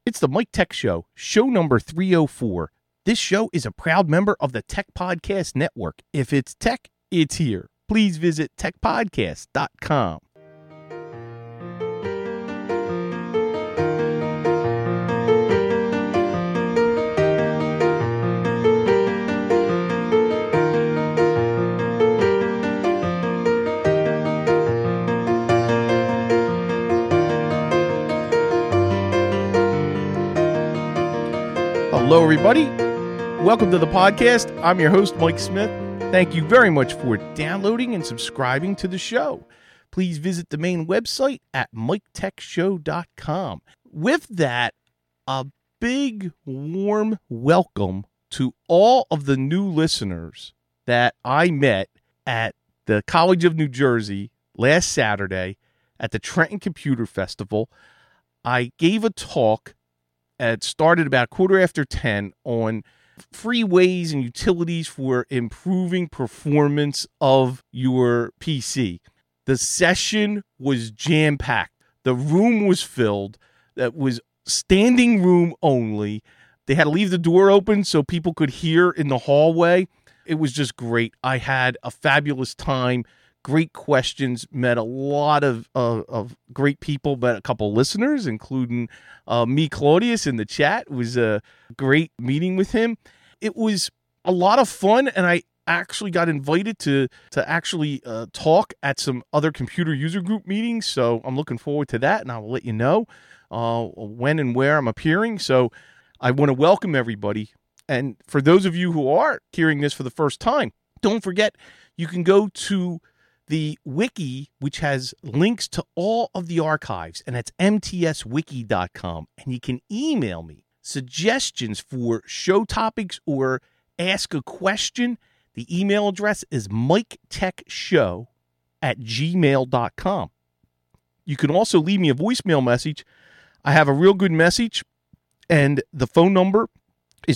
It's the Mike Tech Show, show number 304. This show is a proud member of the Tech Podcast Network. If it's tech, it's here. Please visit techpodcast.com. Hello, everybody. Welcome to the podcast. I'm your host, Mike Smith. Thank you very much for downloading and subscribing to the show. Please visit the main website at miketechshow.com. With that, a big, warm welcome to all of the new listeners that I met at the College of New Jersey last Saturday at the Trenton Computer Festival. I gave a talk. It started about 10:15 on free ways and utilities for improving performance of your PC. The session was jam-packed. The room was filled. That was standing room only. They had to leave the door open so people could hear in the hallway. It was just great. I had a fabulous time. Great questions, met a lot of great people, met a couple listeners, including me, Claudius, in the chat. It was a great meeting with him. It was a lot of fun, and I actually got invited to actually talk at some other computer user group meetings, so I'm looking forward to that, and I will let you know when and where I'm appearing. So I want to welcome everybody, and for those of you who are hearing this for the first time, don't forget you can go to the wiki, which has links to all of the archives, and that's mtswiki.com. And you can email me suggestions for show topics or ask a question. The email address is miketechshow@gmail.com. You can also leave me a voicemail message. I have a real good message, and the phone number is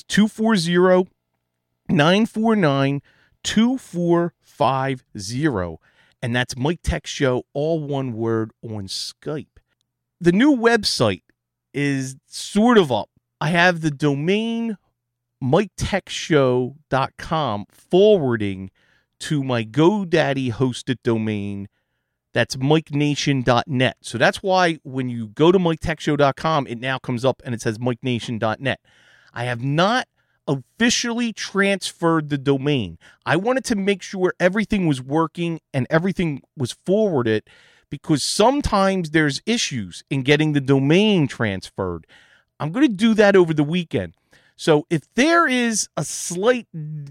240-949-2450. And that's Mike Tech Show, all one word, on Skype. The new website is sort of up. I have the domain miketechshow.com forwarding to my GoDaddy hosted domain. That's MikeNation.net. So that's why when you go to miketechshow.com, it now comes up and it says MikeNation.net. I have not officially transferred the domain. I wanted to make sure everything was working and everything was forwarded, because sometimes there's issues in getting the domain transferred. I'm going to do that over the weekend. So if there is a slight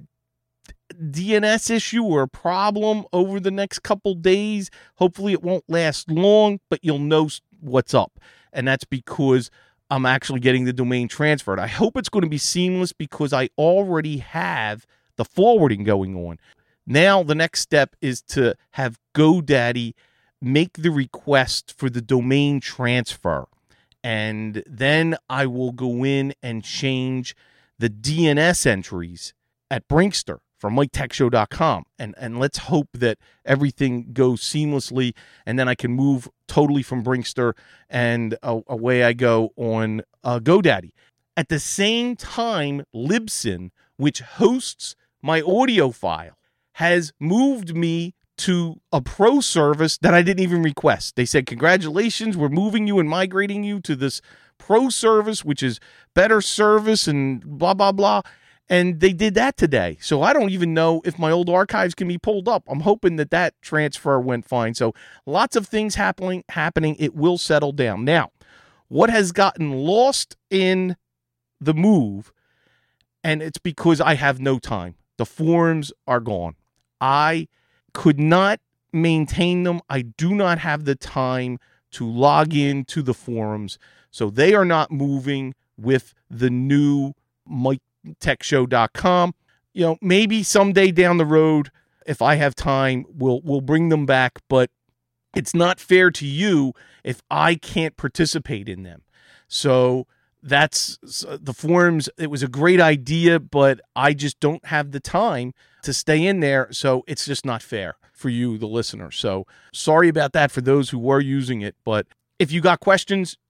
DNS issue or a problem over the next couple days, hopefully it won't last long, but you'll know what's up. And that's because I'm actually getting the domain transferred. I hope it's going to be seamless because I already have the forwarding going on. Now the next step is to have GoDaddy make the request for the domain transfer. And then I will go in and change the DNS entries at Brinkster from MikeTechShow.com. And let's hope that everything goes seamlessly, and then I can move totally from Brinkster and away I go on GoDaddy. At the same time, Libsyn, which hosts my audio file, has moved me to a pro service that I didn't even request. They said, congratulations, we're moving you and migrating you to this pro service, which is better service and blah, blah, blah. And they did that today. So I don't even know if my old archives can be pulled up. I'm hoping that transfer went fine. So lots of things happening. It will settle down. Now, what has gotten lost in the move, and it's because I have no time. The forums are gone. I could not maintain them. I do not have the time to log into the forums. So they are not moving with the new MikeTechShow.com. You know, maybe someday down the road, if I have time, we'll bring them back, but it's not fair to you if I can't participate in them. So that's the forums. It was a great idea, but I just don't have the time to stay in there. So it's just not fair for you, the listener. So sorry about that for those who were using it. But if you got questions,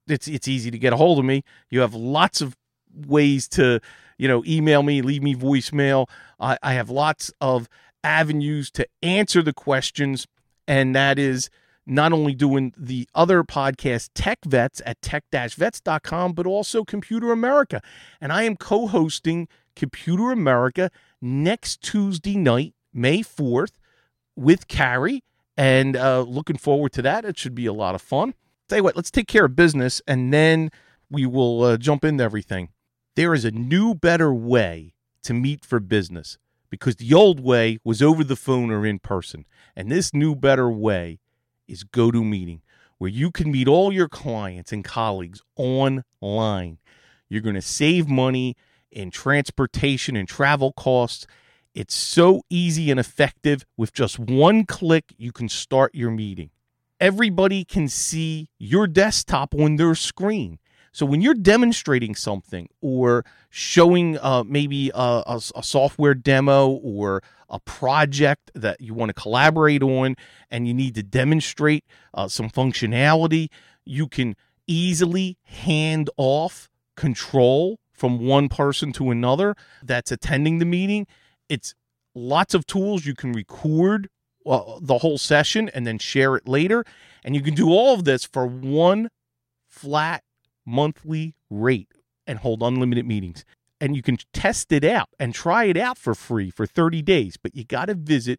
it's easy to get a hold of me. You have lots of ways to, email me, leave me voicemail. I have lots of avenues to answer the questions, and that is not only doing the other podcast, Tech Vets, at tech-vets.com, but also Computer America. And I am co-hosting Computer America next Tuesday night, May 4th, with Carrie, and looking forward to that. It should be a lot of fun. Tell you what, let's take care of business, and then we will jump into everything. There is a new, better way to meet for business, because the old way was over the phone or in person. And this new, better way is GoToMeeting, where you can meet all your clients and colleagues online. You're going to save money in transportation and travel costs. It's so easy and effective. With just one click, you can start your meeting. Everybody can see your desktop on their screen. So when you're demonstrating something or showing maybe a software demo or a project that you want to collaborate on and you need to demonstrate some functionality, you can easily hand off control from one person to another that's attending the meeting. It's lots of tools. You can record the whole session and then share it later. And you can do all of this for one flat monthly rate and hold unlimited meetings. And you can test it out and try it out for free for 30 days. But you got to visit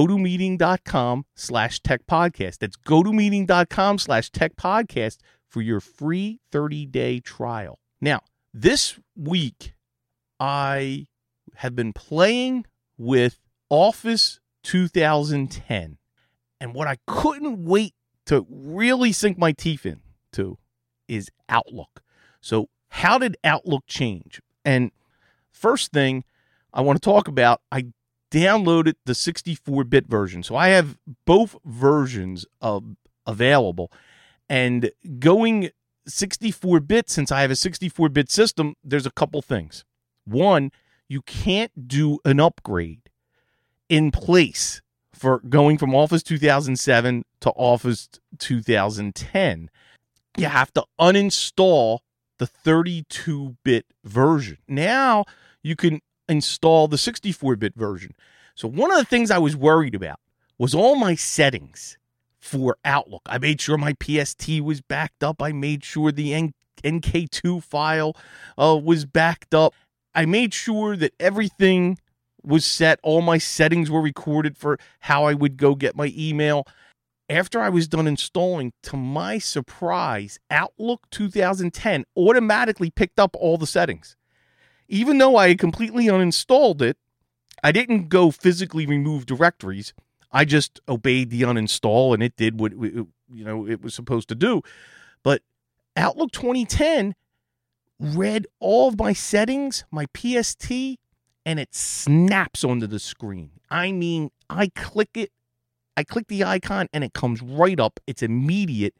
gotomeeting.com/techpodcast. That's gotomeeting.com/techpodcast for your free 30-day trial. Now, this week, I have been playing with Office 2010. And what I couldn't wait to really sink my teeth into is Outlook. So how did Outlook change? And first thing I want to talk about, I downloaded the 64-bit version. So I have both versions available. And going 64-bit, since I have a 64-bit system, there's a couple things. One, you can't do an upgrade in place for going from Office 2007 to Office 2010. You have to uninstall the 32-bit version. Now you can install the 64-bit version. So one of the things I was worried about was all my settings for Outlook. I made sure my PST was backed up. I made sure the NK2 file was backed up. I made sure that everything was set. All my settings were recorded for how I would go get my email. After I was done installing, to my surprise, Outlook 2010 automatically picked up all the settings. Even though I had completely uninstalled it, I didn't go physically remove directories. I just obeyed the uninstall, and it did what it was supposed to do. But Outlook 2010 read all of my settings, my PST, and it snaps onto the screen. I mean, I click it. I click the icon and it comes right up. It's immediate.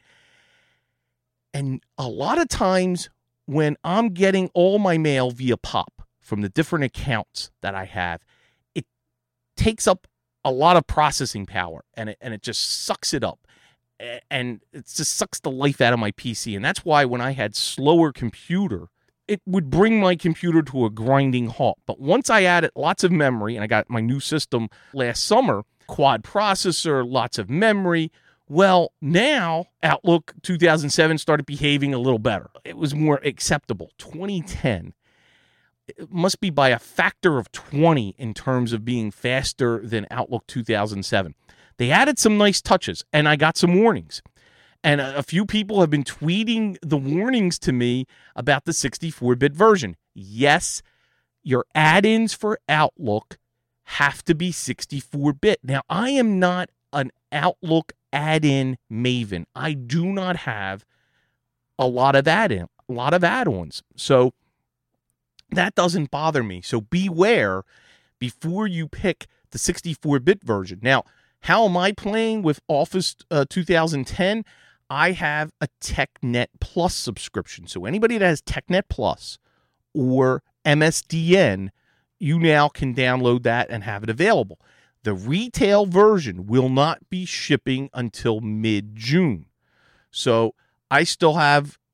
And a lot of times when I'm getting all my mail via POP from the different accounts that I have, it takes up a lot of processing power and it just sucks it up. And it just sucks the life out of my PC. And that's why when I had slower computer, it would bring my computer to a grinding halt. But once I added lots of memory, and I got my new system last summer, quad processor, lots of memory. Well, now Outlook 2007 started behaving a little better. It was more acceptable. 2010, it must be by a factor of 20 in terms of being faster than Outlook 2007. They added some nice touches, and I got some warnings. And a few people have been tweeting the warnings to me about the 64-bit version. Yes, your add-ins for Outlook have to be 64-bit. Now, I am not an Outlook add-in maven. I do not have a lot of add-ons. So that doesn't bother me. So beware before you pick the 64-bit version. Now, how am I playing with Office 2010? I have a TechNet Plus subscription. So anybody that has TechNet Plus or MSDN, you now can download that and have it available. The retail version will not be shipping until mid-June. So I still have,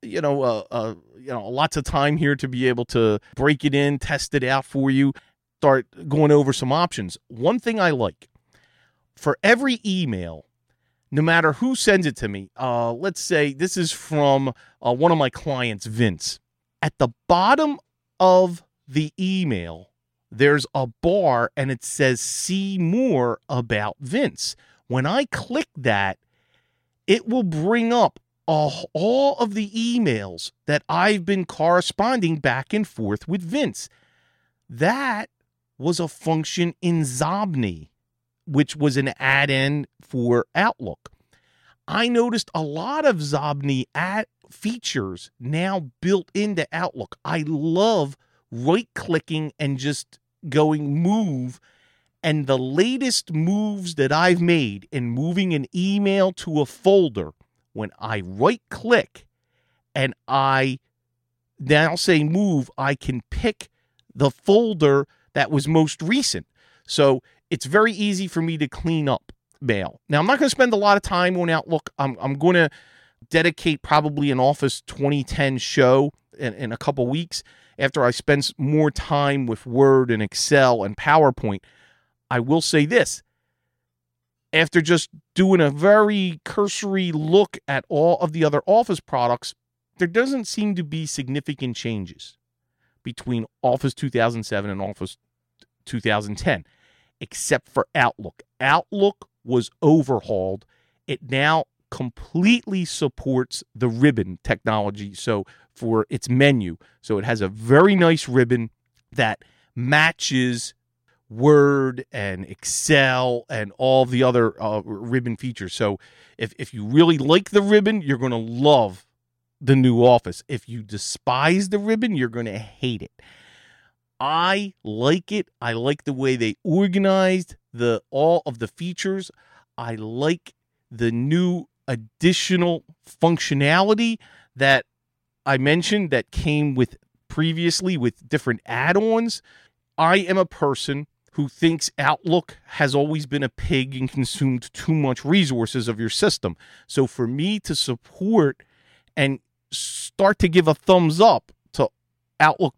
lots of time here to be able to break it in, test it out for you, start going over some options. One thing I like, for every email, no matter who sends it to me, let's say this is from one of my clients, Vince. At the bottom of the email, there's a bar and it says, see more about Vince. When I click that, it will bring up all of the emails that I've been corresponding back and forth with Vince. That was a function in Zobni, which was an add-in for Outlook. I noticed a lot of Zobni features now built into Outlook. I love right-clicking and just going move. And the latest moves that I've made in moving an email to a folder, when I right-click and I now say move, I can pick the folder that was most recent. So it's very easy for me to clean up mail. Now, I'm not going to spend a lot of time on Outlook. I'm going to dedicate probably an Office 2010 show in a couple weeks after I spend more time with Word and Excel and PowerPoint. I will say this. After just doing a very cursory look at all of the other Office products, there doesn't seem to be significant changes between Office 2007 and Office 2010, except for Outlook. Outlook was overhauled. It now completely supports the ribbon technology, so for its menu. So it has a very nice ribbon that matches Word and Excel and all the other ribbon features. So if you really like the ribbon, you're going to love the new Office. If you despise the ribbon, you're going to hate it. I like it. I like the way they organized all of the features. I like the new additional functionality that I mentioned that came with previously with different add-ons. I am a person who thinks Outlook has always been a pig and consumed too much resources of your system. So for me to support and start to give a thumbs up to Outlook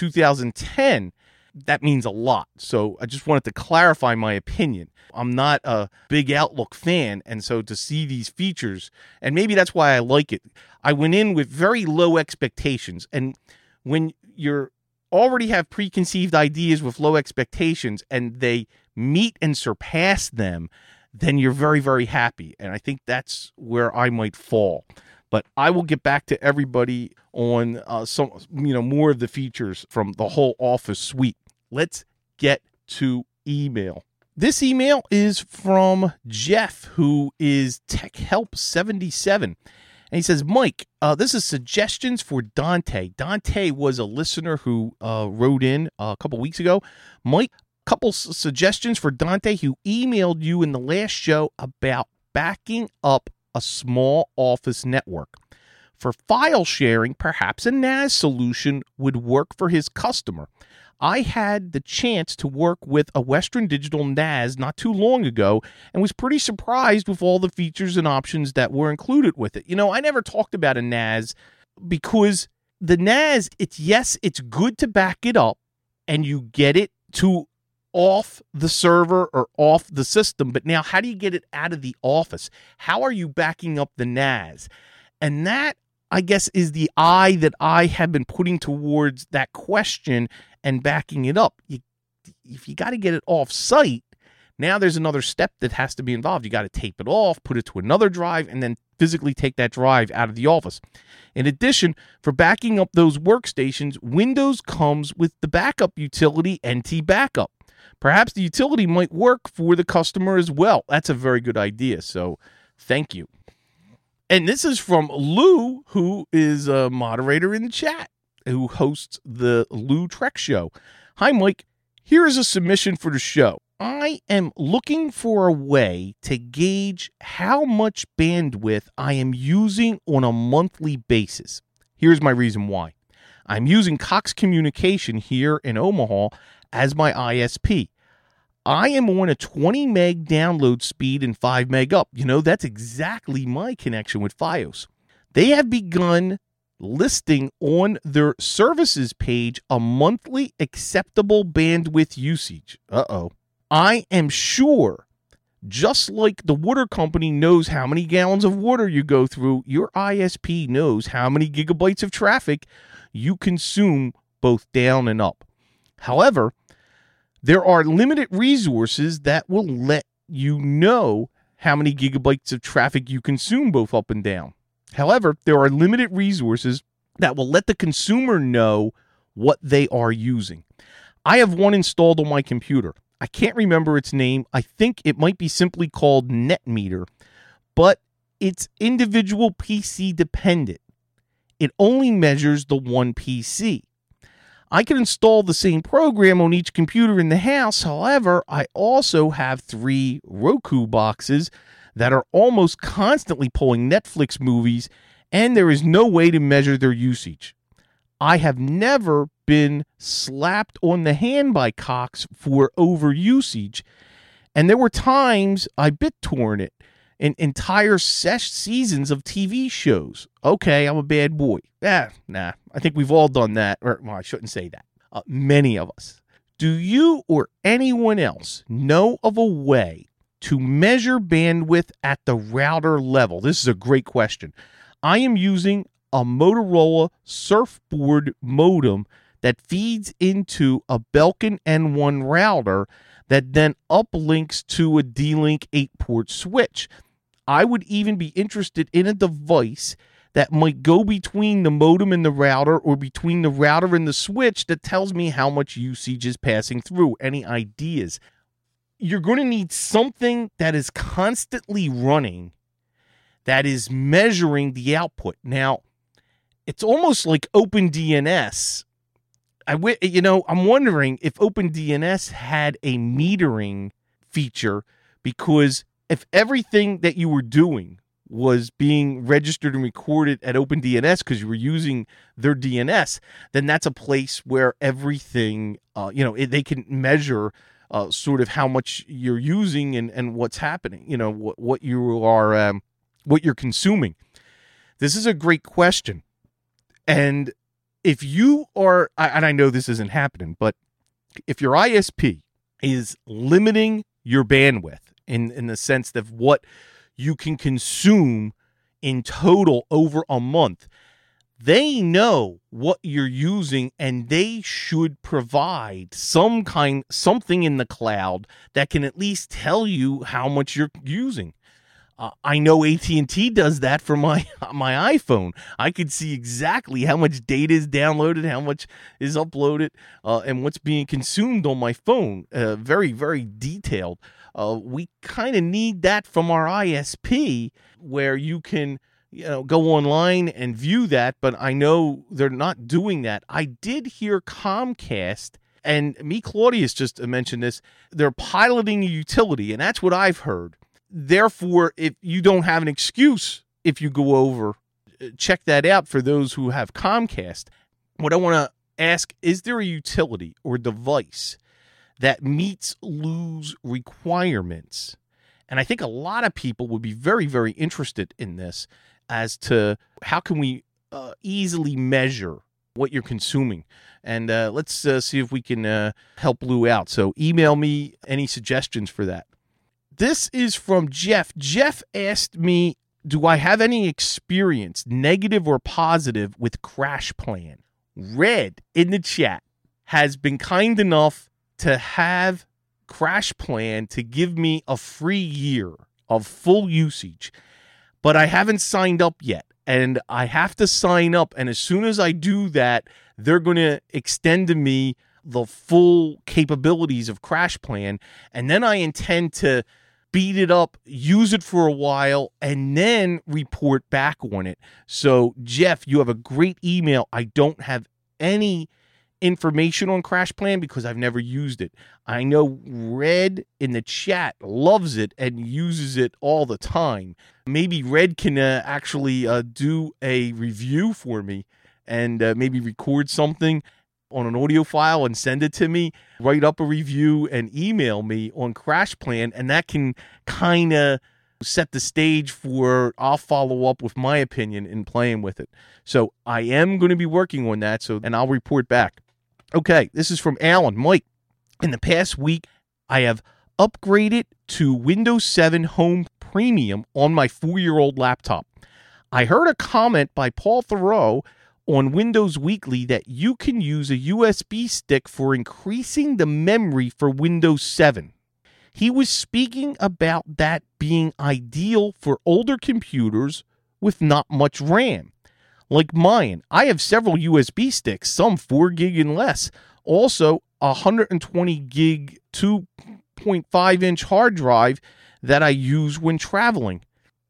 2010, that means a lot. So I just wanted to clarify my opinion. I'm not a big Outlook fan, and so to see these features, and maybe that's why I like it, I went in with very low expectations. And when you're already have preconceived ideas with low expectations and they meet and surpass them, then you're very, very happy. And I think that's where I might fall. But I will get back to everybody on some more of the features from the whole Office suite. Let's get to email. This email is from Jeff, who is Tech Help 77. And he says, Mike, this is suggestions for Dante. Dante was a listener who wrote in a couple weeks ago. Mike, couple suggestions for Dante, who emailed you in the last show about backing up a small Office network. For file sharing, perhaps a NAS solution would work for his customer. I had the chance to work with a Western Digital NAS not too long ago and was pretty surprised with all the features and options that were included with it. I never talked about a NAS because the NAS, it's good to back it up and you get it to off the server or off the system, but now how do you get it out of the office? How are you backing up the NAS? And that, I guess, is the eye that I have been putting towards that question and backing it up. If you got to get it off site, now there's another step that has to be involved. You got to tape it off, put it to another drive, and then physically take that drive out of the office. In addition, for backing up those workstations, Windows comes with the backup utility NT Backup. Perhaps the utility might work for the customer as well. That's a very good idea, so thank you. And this is from Lou, who is a moderator in the chat, who hosts the Lou Trek Show. Hi, Mike. Here is a submission for the show. I am looking for a way to gauge how much bandwidth I am using on a monthly basis. Here's my reason why. I'm using Cox Communication here in Omaha as my ISP. I am on a 20 meg download speed and 5 meg up. That's exactly my connection with Fios. They have begun listing on their services page a monthly acceptable bandwidth usage. I am sure, just like the water company knows how many gallons of water you go through, your ISP knows how many gigabytes of traffic you consume both down and up. However, there are limited resources that will let you know how many gigabytes of traffic you consume both up and down. However, there are limited resources that will let the consumer know what they are using. I have one installed on my computer. I can't remember its name. I think it might be simply called NetMeter, but it's individual PC dependent. It only measures the one PC. I can install the same program on each computer in the house. However, I also have 3 Roku boxes that are almost constantly pulling Netflix movies, and there is no way to measure their usage. I have never been slapped on the hand by Cox for overusage, and there were times I BitTorrent it in entire seasons of TV shows. Okay, I'm a bad boy. I think we've all done that. Or, well, I shouldn't say that. Many of us. Do you or anyone else know of a way to measure bandwidth at the router level? This is a great question. I am using a Motorola Surfboard modem that feeds into a Belkin N1 router that then uplinks to a D-Link 8-port switch. I would even be interested in a device that might go between the modem and the router, or between the router and the switch, that tells me how much usage is passing through. Any ideas? You're going to need something that is constantly running, that is measuring the output. Now, it's almost like OpenDNS. I'm wondering if OpenDNS had a metering feature, because if everything that you were doing was being registered and recorded at OpenDNS because you were using their DNS, then that's a place where everything, they can measure sort of how much you're using and what's happening, what you're consuming. This is a great question. And if you are, and I know this isn't happening, but if your ISP is limiting your bandwidth in the sense of what you can consume in total over a month, they know what you're using, and they should provide something in the cloud that can at least tell you how much you're using. I know AT&T does that for my iPhone. I could see exactly how much data is downloaded, how much is uploaded, and what's being consumed on my phone. Very, very detailed. We kind of need that from our ISP, where you can go online and view that, but I know they're not doing that. I did hear Comcast, and Claudius just mentioned this, they're piloting a utility, and that's what I've heard. Therefore, if you don't have an excuse, if you go over, check that out for those who have Comcast. What I want to ask, is there a utility or device that meets Lou's requirements? And I think a lot of people would be very, very interested in this as to how can we easily measure what you're consuming. And let's see if we can help Lou out. So email me any suggestions for that. This is from Jeff. Jeff asked me, do I have any experience, negative or positive, with CrashPlan? Red in the chat has been kind enough to have CrashPlan to give me a free year of full usage, but I haven't signed up yet, and I have to sign up, and as soon as I do that, they're going to extend to me the full capabilities of CrashPlan, and then I intend to beat it up, use it for a while, and then report back on it. So, Jeff, you have a great email. I don't have any information on CrashPlan because I've never used it. I know Red in the chat loves it and uses it all the time. Maybe Red can actually do a review for me and maybe record something on an audio file and send it to me, write up a review and email me on CrashPlan, and that can kind of set the stage for I'll follow up with my opinion in playing with it. So I am going to be working on that, and I'll report back. Okay, this is from Alan. Mike, in the past week, I have upgraded to Windows 7 Home Premium on my 4-year-old laptop. I heard a comment by Paul Theroux on Windows Weekly that you can use a USB stick for increasing the memory for Windows 7. He was speaking about that being ideal for older computers with not much RAM. Like mine, I have several USB sticks, some 4 gig and less. Also, a 120 gig 2.5-inch hard drive that I use when traveling.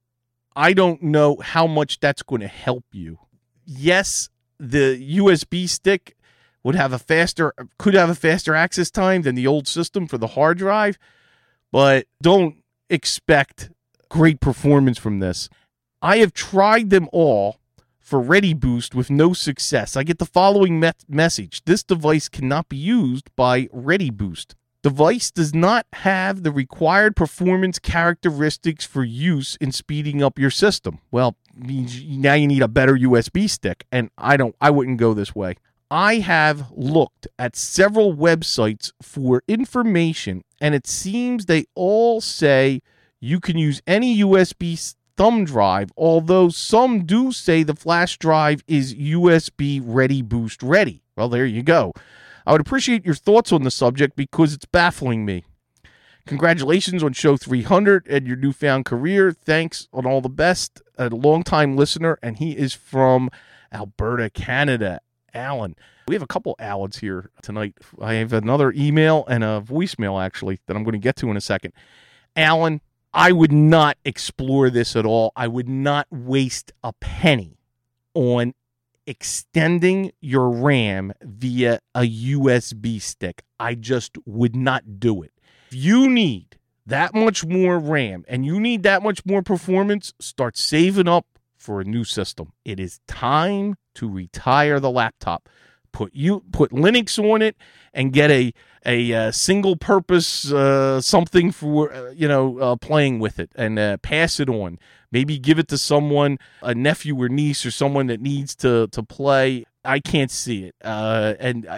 I don't know how much that's going to help you. Yes, the USB stick could have a faster access time than the old system for the hard drive, but don't expect great performance from this. I have tried them all for ReadyBoost with no success. I get the following message. This device cannot be used by ReadyBoost. Device does not have the required performance characteristics for use in speeding up your system. Well, means now you need a better USB stick, and I wouldn't go this way. I have looked at several websites for information, and it seems they all say you can use any USB thumb drive, although some do say the flash drive is USB ReadyBoost ready. Well, there you go. I would appreciate your thoughts on the subject because it's baffling me. Congratulations on show 300 and your newfound career. Thanks on all the best. A longtime listener, and he is from Alberta, Canada. Alan. We have a couple Alans here tonight. I have another email and a voicemail, actually, that I'm going to get to in a second. Alan, I would not explore this at all. I would not waste a penny on extending your RAM via a USB stick. I just would not do it. If you need that much more RAM and you need that much more performance, start saving up for a new system. It is time to retire the laptop. Put Linux on it and get a single purpose something for playing with it and pass it on. Maybe give it to someone, a nephew or niece or someone that needs to play. I can't see it. Now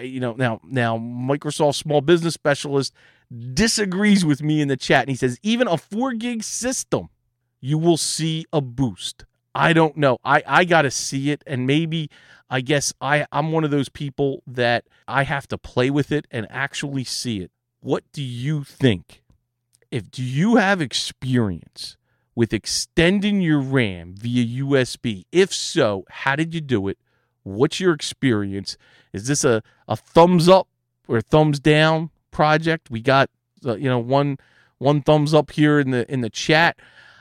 Microsoft Small Business Specialist disagrees with me in the chat, and he says even a 4 gig system, you will see a boost. I don't know. I got to see it, and maybe I guess I'm one of those people that I have to play with it and actually see it. What do you think? Do you have experience with extending your RAM via USB? If so, how did you do it? What's your experience? Is this a thumbs up or thumbs down project? We got one thumbs up here in the chat.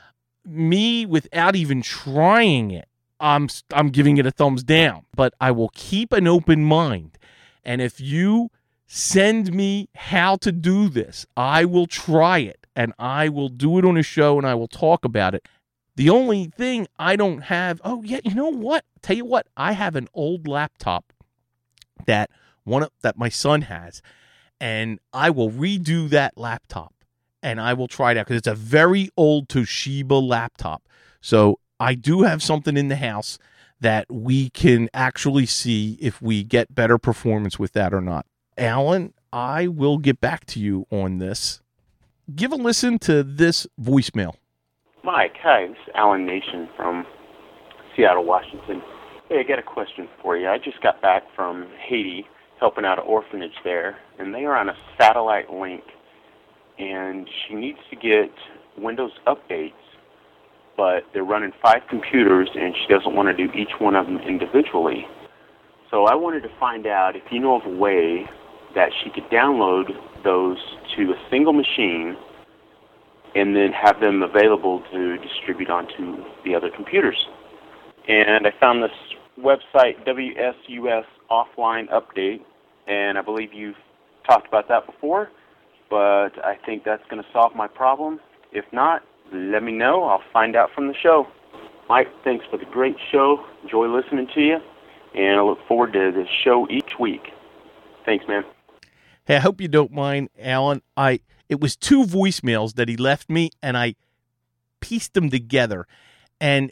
Me, without even trying it, I'm giving it a thumbs down, but I will keep an open mind. And if you send me how to do this, I will try it, and I will do it on a show, and I will talk about it. The only thing I don't have, you know what? Tell you what, I have an old laptop that my son has, and I will redo that laptop, and I will try it out because it's a very old Toshiba laptop. So I do have something in the house that we can actually see if we get better performance with that or not. Alan, I will get back to you on this. Give a listen to this voicemail. Mike, hi, this is Alan Nation from Seattle, Washington. Hey, I got a question for you. I just got back from Haiti, helping out an orphanage there, and they are on a satellite link, and she needs to get Windows updates, but they're running 5 computers, and she doesn't want to do each one of them individually. So I wanted to find out if you know of a way that she could download those to a single machine and then have them available to distribute onto the other computers. And I found this website, WSUS Offline Update, and I believe you've talked about that before, but I think that's going to solve my problem. If not, let me know. I'll find out from the show. Mike, thanks for the great show. Enjoy listening to you, and I look forward to this show each week. Thanks, man. Hey, I hope you don't mind, Alan. It was 2 voicemails that he left me, and I pieced them together. And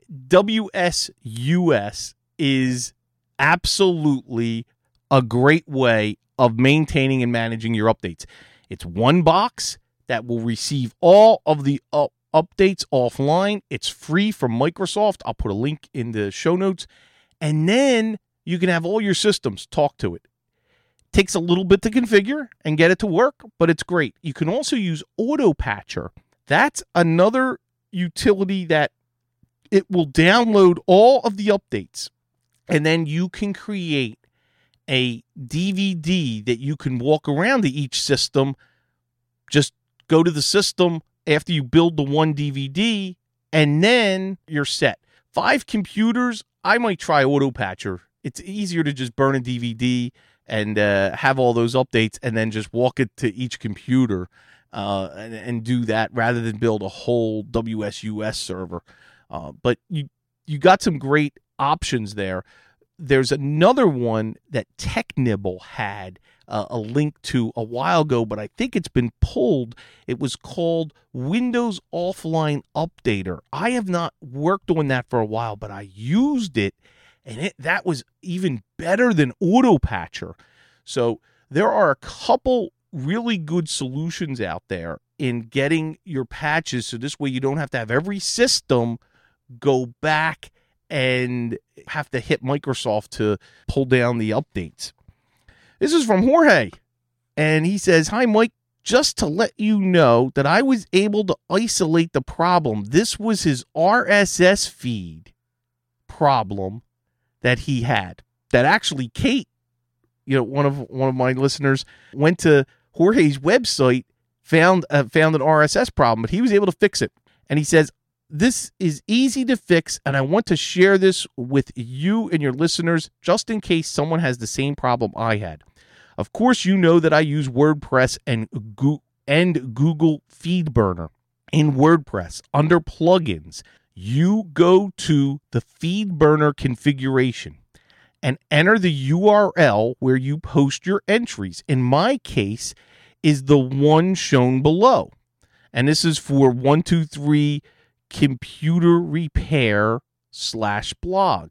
WSUS is absolutely a great way of maintaining and managing your updates. It's one box that will receive all of the updates offline. It's free from Microsoft. I'll put a link in the show notes. And then you can have all your systems talk to it. Takes a little bit to configure and get it to work, but it's great. You can also use Autopatcher. That's another utility that it will download all of the updates, and then you can create a DVD that you can walk around to each system. Just go to the system after you build the one DVD, and then you're set. 5 computers, I might try Autopatcher. It's easier to just burn a DVD and have all those updates and then just walk it to each computer and do that rather than build a whole WSUS server. But you got some great options there. There's another one that TechNibble had a link to a while ago, but I think it's been pulled. It was called Windows Offline Updater. I have not worked on that for a while, but I used it, and that was even better than Autopatcher. So there are a couple really good solutions out there in getting your patches, so this way you don't have to have every system go back and have to hit Microsoft to pull down the updates. This is from Jorge, and he says, "Hi, Mike. Just to let you know that I was able to isolate the problem. This was his RSS feed problem that he had. That actually, Kate, one of my listeners, went to Jorge's website, found an RSS problem, but he was able to fix it. And he says, this is easy to fix, and I want to share this with you and your listeners just in case someone has the same problem I had. Of course, you know that I use WordPress and Google FeedBurner. In WordPress, under plugins, you go to the FeedBurner configuration and enter the URL where you post your entries. In my case, is the one shown below. And this is for 123 computer repair /blog.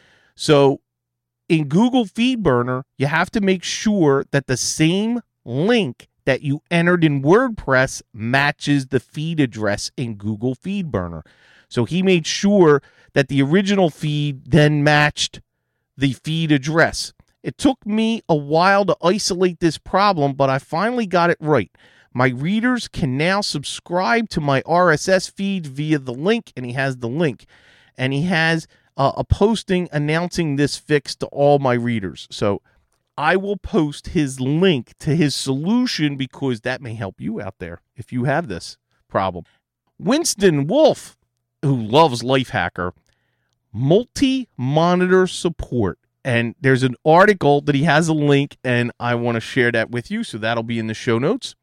So in Google FeedBurner, you have to make sure that the same link that you entered in WordPress matches the feed address in Google FeedBurner. So he made sure that the original feed then matched the feed address. It took me a while to isolate this problem, but I finally got it right. My readers can now subscribe to my RSS feed via the link, and he has the link. And he has a posting announcing this fix to all my readers. So I will post his link to his solution because that may help you out there if you have this problem. Winston Wolf, who loves Lifehacker, multi-monitor support. And there's an article that he has a link, and I want to share that with you, so that'll be in the show notes.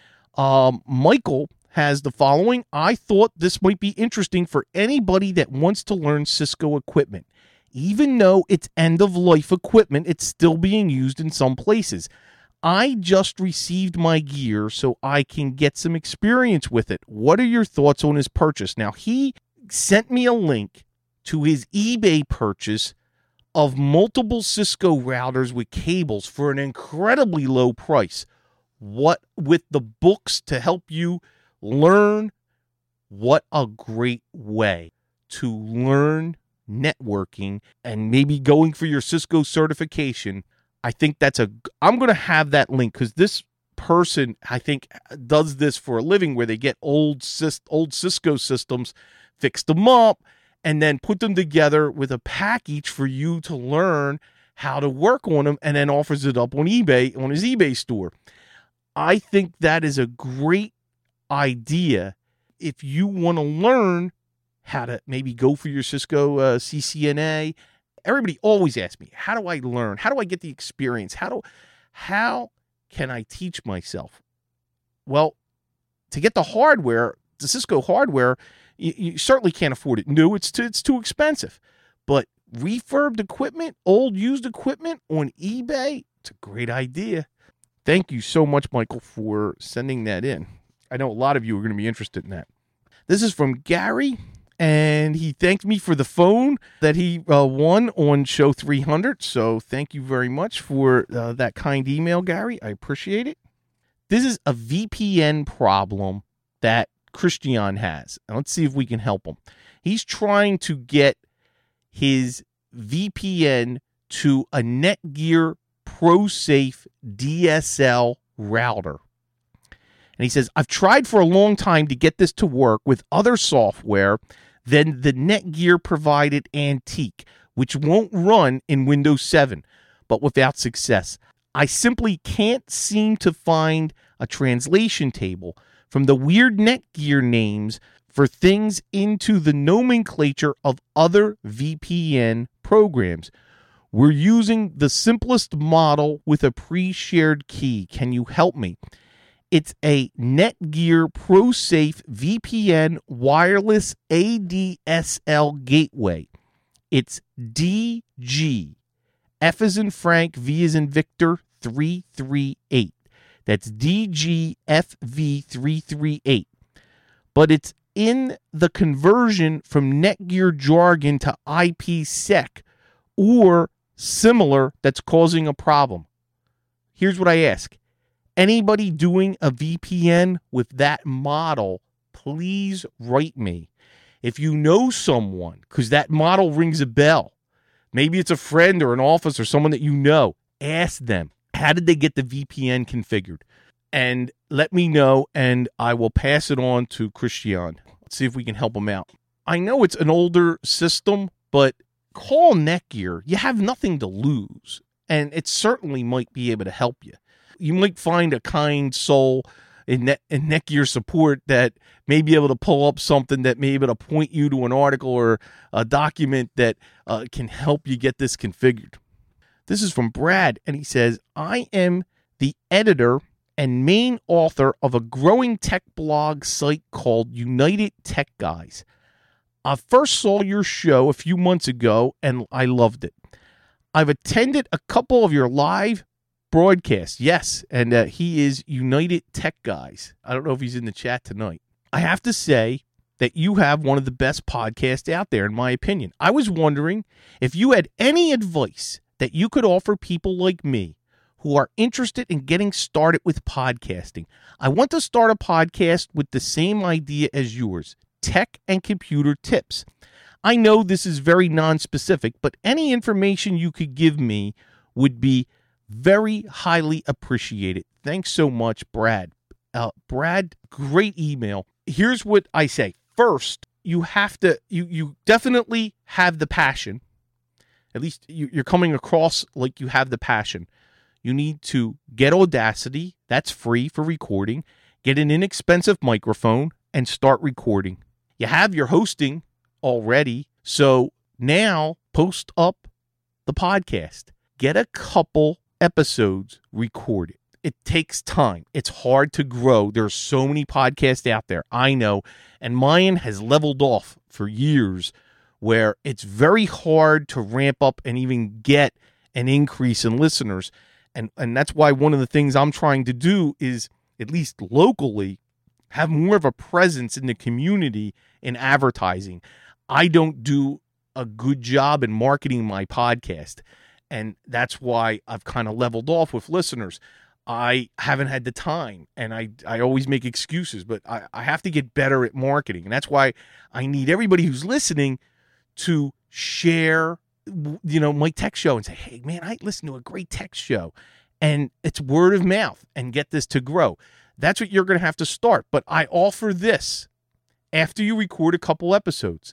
Michael has the following. I thought this might be interesting for anybody that wants to learn Cisco equipment. Even though it's end-of-life equipment, it's still being used in some places. I just received my gear so I can get some experience with it. What are your thoughts on his purchase? Now, he sent me a link to his eBay purchase of multiple Cisco routers with cables for an incredibly low price. What with the books to help you learn. What a great way to learn networking and maybe going for your Cisco certification. I think I'm going to have that link because this person, I think, does this for a living where they get old Cisco systems, fix them up, and then put them together with a package for you to learn how to work on them, and then offers it up on eBay, on his eBay store. I think that is a great idea if you want to learn how to maybe go for your Cisco CCNA. Everybody always asks me, how do I learn? How do I get the experience? How can I teach myself? Well, to get the hardware, the Cisco hardware, you certainly can't afford it. No, it's too expensive. But refurbed equipment, old used equipment on eBay, it's a great idea. Thank you so much, Michael, for sending that in. I know a lot of you are going to be interested in that. This is from Gary, and he thanked me for the phone that he won on show 300. So thank you very much for that kind email, Gary. I appreciate it. This is a VPN problem that Christian has. And let's see if we can help him. He's trying to get his VPN to a Netgear ProSafe DSL router. And he says, I've tried for a long time to get this to work with other software than the Netgear provided Antique, which won't run in Windows 7, but without success. I simply can't seem to find a translation table from the weird Netgear names for things into the nomenclature of other VPN programs. We're using the simplest model with a pre-shared key. Can you help me? It's a Netgear ProSafe VPN wireless ADSL gateway. It's DG, F as in Frank, V as in Victor, 338. That's DGFV338. But it's in the conversion from Netgear jargon to IPsec or similar that's causing a problem. Here's what I ask. Anybody doing a VPN with that model, please write me. If you know someone, because that model rings a bell, maybe it's a friend or an office or someone that you know, ask them, how did they get the VPN configured? And let me know, and I will pass it on to Christian. Let's see if we can help him out. I know it's an older system, but call Netgear. You have nothing to lose, and it certainly might be able to help you. You might find a kind soul in Netgear support that may be able to pull up something that may be able to point you to an article or a document that can help you get this configured. This is from Brad, and he says, I am the editor and main author of a growing tech blog site called United Tech Guys. I first saw your show a few months ago, and I loved it. I've attended a couple of your live broadcasts, yes, and he is United Tech Guys. I don't know if he's in the chat tonight. I have to say that you have one of the best podcasts out there, in my opinion. I was wondering if you had any advice that you could offer people like me who are interested in getting started with podcasting. I want to start a podcast with the same idea as yours, tech and computer tips. I know this is very non-specific, but any information you could give me would be very highly appreciated. Thanks so much, Brad. Brad, great email. Here's what I say. First, you have to, you definitely have the passion. At least you're coming across like you have the passion. You need to get Audacity. That's free for recording. Get an inexpensive microphone and start recording. You have your hosting already. So now post up the podcast. Get a couple episodes recorded. It takes time. It's hard to grow. There's so many podcasts out there. I know. And mine has leveled off for years where it's very hard to ramp up and even get an increase in listeners. And that's why one of the things I'm trying to do is, at least locally, have more of a presence in the community in advertising. I don't do a good job in marketing my podcast, and that's why I've kind of leveled off with listeners. I haven't had the time, and I always make excuses, but I have to get better at marketing, and that's why I need everybody who's listening to share, my tech show and say, hey, man, I listen to a great tech show. And it's word of mouth and get this to grow. That's what you're going to have to start. But I offer this. After you record a couple episodes,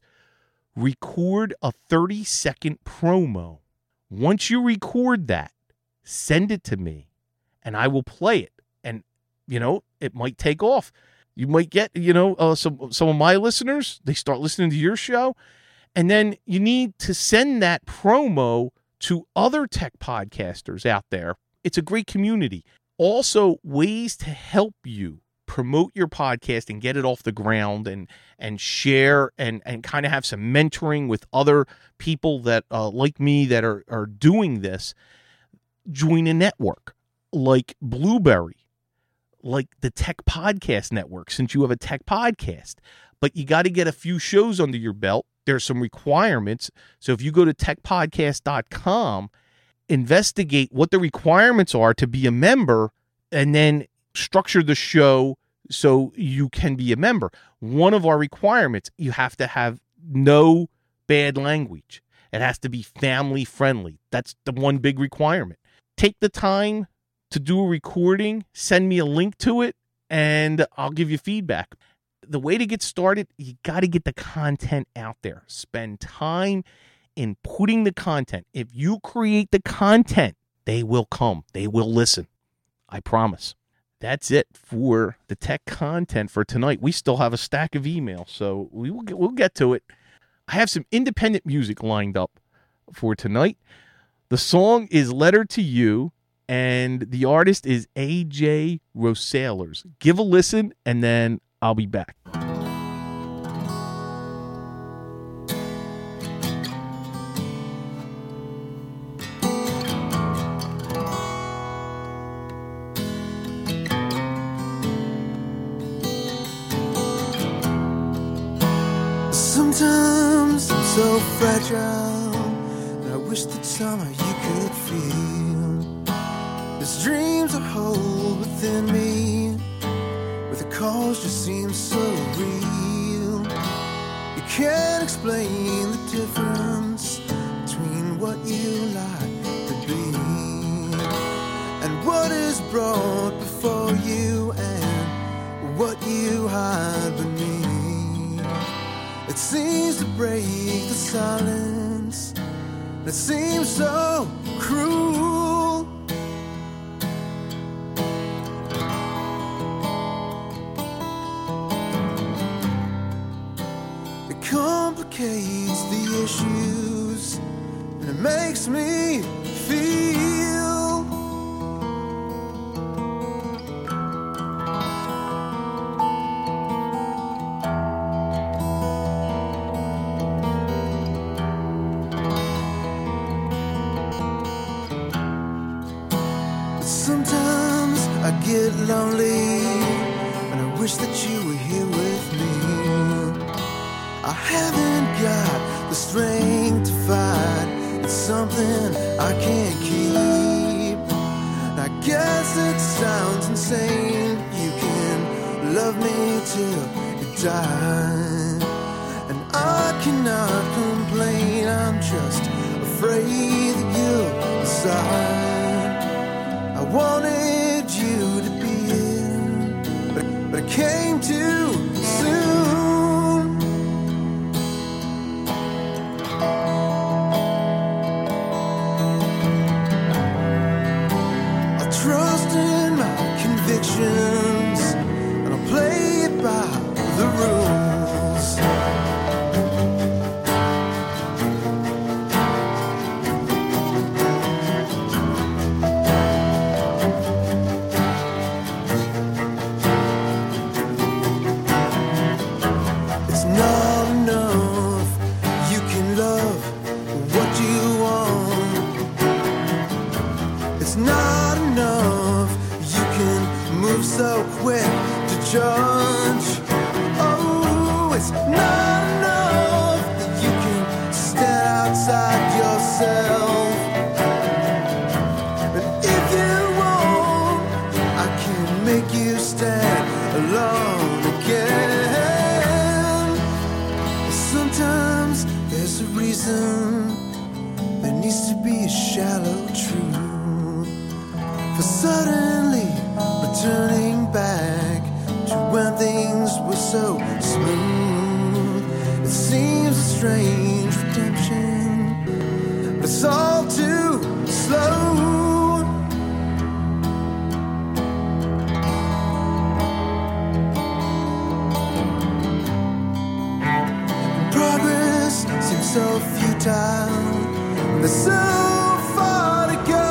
record a 30-second promo. Once you record that, send it to me, and I will play it. And, it might take off. You might get, some of my listeners, they start listening to your show. And then you need to send that promo to other tech podcasters out there. It's a great community. Also, ways to help you promote your podcast and get it off the ground and share and kind of have some mentoring with other people that like me that are doing this. Join a network like Blueberry, like the Tech Podcast Network, since you have a tech podcast. but you got to get a few shows under your belt. There's some requirements. So if you go to techpodcast.com, investigate what the requirements are to be a member, and then structure the show so you can be a member. One of our requirements, you have to have no bad language. It has to be family friendly. That's the one big requirement. Take the time to do a recording, send me a link to it, and I'll give you feedback. The way to get started, you got to get the content out there. Spend time in putting the content. If you create the content, they will come. They will listen. I promise. That's it for the tech content for tonight. We still have a stack of emails, so we'll get to it. I have some independent music lined up for tonight. The song is Letter to You, and the artist is AJ Rosalers. Give a listen, and then I'll be back. Sometimes I'm so fragile that I wish that somehow you could feel. There's dreams I hold within me, but the cause just seems so real. You can't explain the difference between what you like to be and what is brought before you and what you hide beneath. It seems to break the silence. It seems so cruel. It complicates the issues, and it makes me feel get lonely, and I wish that you were here with me. I haven't got the strength to fight. It's something I can't keep. I guess it sounds insane. You can love me till you die, and I cannot complain. I'm just afraid that you'll decide. I wanted you to be in, but it came too soon. I'll trust in my convictions, and I'll play it by the rules. So quick to judge. Oh, it's not enough that you can stand outside yourself. But if you want, I can make you stand alone again. Sometimes there's a reason. There needs to be a shallow truth. For suddenly turning back to when things were so smooth. It seems a strange redemption, but it's all too slow. Progress seems so futile, there's so far to go.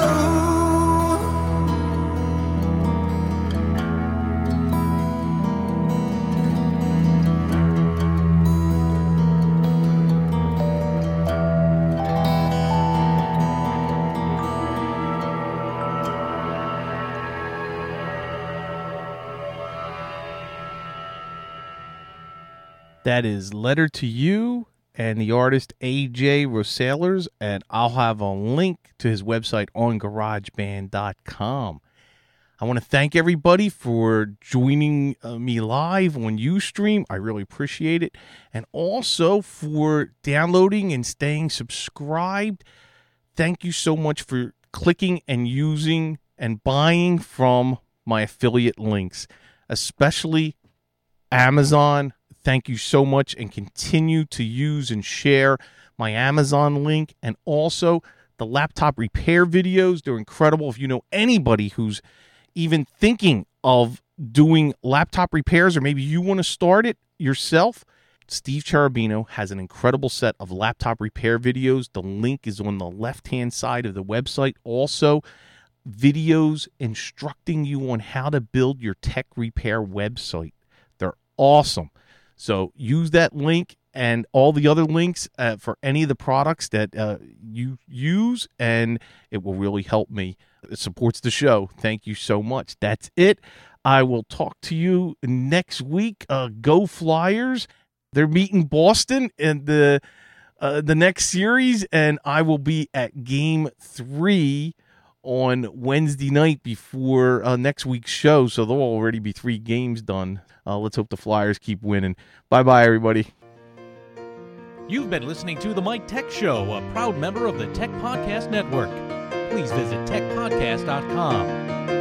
That is Letter to You and the artist AJ Rosalers, and I'll have a link to his website on GarageBand.com. I want to thank everybody for joining me live on Ustream. I really appreciate it. And also for downloading and staying subscribed. Thank you so much for clicking and using and buying from my affiliate links, especially Amazon. Thank you so much, and continue to use and share my Amazon link, and also the laptop repair videos. They're incredible. If you know anybody who's even thinking of doing laptop repairs, or maybe you want to start it yourself, Steve Cherubino has an incredible set of laptop repair videos. The link is on the left-hand side of the website. Also, videos instructing you on how to build your tech repair website. They're awesome. So use that link and all the other links for any of the products that you use, and it will really help me. It supports the show. Thank you so much. That's it. I will talk to you next week. Go Flyers. They're meeting Boston in the next series, and I will be at Game 3 on Wednesday night before next week's show, so there'll already be 3 games done. Let's hope the Flyers keep winning. Bye-bye, everybody. You've been listening to The Mike Tech Show, a proud member of the Tech Podcast Network. Please visit techpodcast.com.